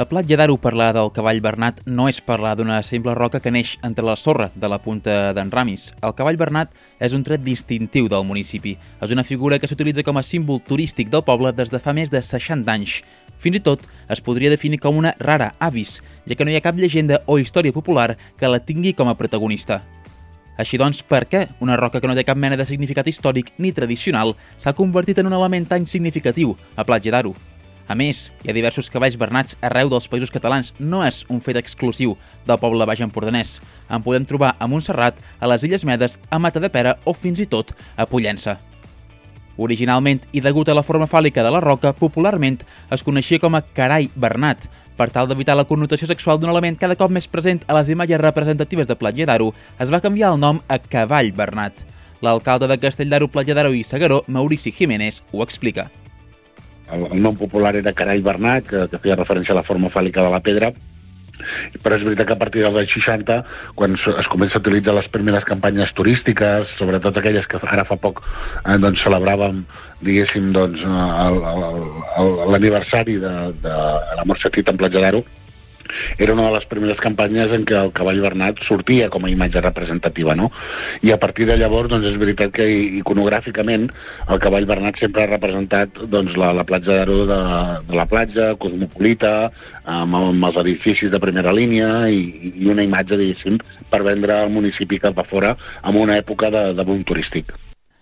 A Platja d'Aro, parlar del cavall bernat no és parlar d'una simple roca que neix entre la sorra de la punta d'en Ramis. El cavall bernat és un tret distintiu del municipi. És una figura que s'utilitza com a símbol turístic del poble des de fa més de 60 anys. Fins i tot es podria definir com una rara avis, ja que no hi ha cap llegenda o història popular que la tingui com a protagonista. Així doncs, per què una roca que no té cap mena de significat històric ni tradicional s'ha convertit en un element tan significatiu a Platja d'Aro? A més, hi ha diversos cavalls bernats arreu dels països catalans. No és un fet exclusiu del poble baix empordanès. En podem trobar a Montserrat, a les Illes Medes, a Matadepera o fins i tot a Pollença. Originalment, i degut a la forma fàl·lica de la roca, popularment es coneixia com a carall bernat. Per tal d'evitar la connotació sexual d'un element cada cop més present a les imatges representatives de Platja d'Aro, es va canviar el nom a cavall bernat. L'alcalde de Castell d'Aro, Platja d'Aro i S'Agaró, Maurici Jiménez, ho explica. El nom popular era carall bernat, que feia referència a la forma fàl·lica de la pedra, però és veritat que a partir dels anys 60, quan es comença a utilitzar les primeres campanyes turístiques, sobretot aquelles que ara fa poc celebràvem, diguéssim, l'aniversari de l'amor sacrit en Platja d'Aro, era una de les primeres campanyes en què el cavall bernat sortia com a imatge representativa, no? I a partir de llavors, és veritat que iconogràficament el cavall bernat sempre ha representat la platja d'Aro de la platja, cosmopolita, amb els edificis de primera línia i una imatge, diguéssim, per vendre el municipi cap a fora en una època de boom turístic.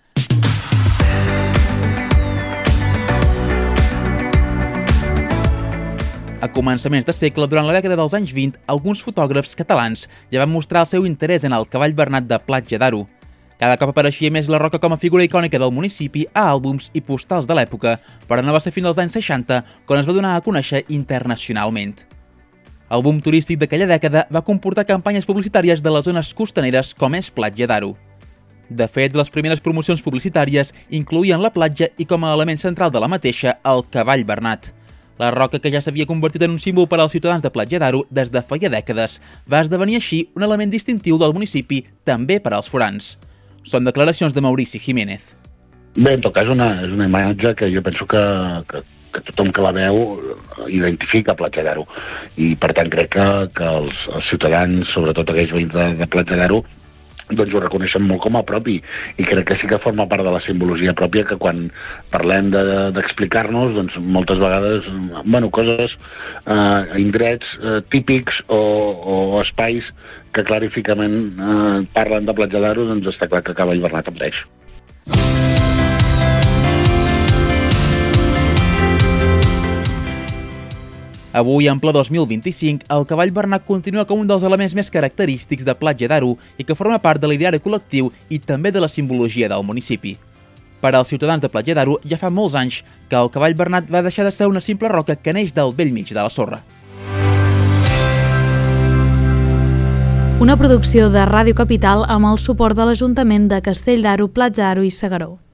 A començaments de segle, durant la dècada dels anys 20, alguns fotògrafs catalans ja van mostrar el seu interès en el cavall bernat de Platja d'Aro. Cada cop apareixia més la roca com a figura icònica del municipi a àlbums i postals de l'època, però no va ser fins als anys 60 quan es va donar a conèixer internacionalment. El boom turístic d'aquella dècada va comportar campanyes publicitàries de les zones costaneres com és Platja d'Aro. De fet, les primeres promocions publicitàries incloïen la platja i com a element central de la mateixa, el cavall bernat. La roca, que ja s'havia convertit en un símbol per als ciutadans de Platja d'Aro des de feia dècades, va esdevenir així un element distintiu del municipi també per als forans. Són declaracions de Maurici Jiménez. Bé, en tot cas, és una imatge que jo penso que tothom que la veu identifica Platja d'Aro. I, per tant, crec que els ciutadans, sobretot aquells veïns de Platja d'Aro, ho reconeixen molt com a propi, i crec que sí que forma part de la simbologia pròpia, que quan parlem d'explicar-nos, moltes vegades, coses, indrets típics o espais que claríficament parlen de Platja d'Aro, està clar que Cavall Bernat apareix. Avui, en ple 2025, el cavall bernat continua com un dels elements més característics de Platja d'Aro i que forma part de l'ideari col·lectiu i també de la simbologia del municipi. Per als ciutadans de Platja d'Aro ja fa molts anys que el cavall bernat va deixar de ser una simple roca que neix del bell mig de la sorra. Una producció de Ràdio Capital amb el suport de l'Ajuntament de Castell d'Aro, Platja d'Aro i S'Agaró.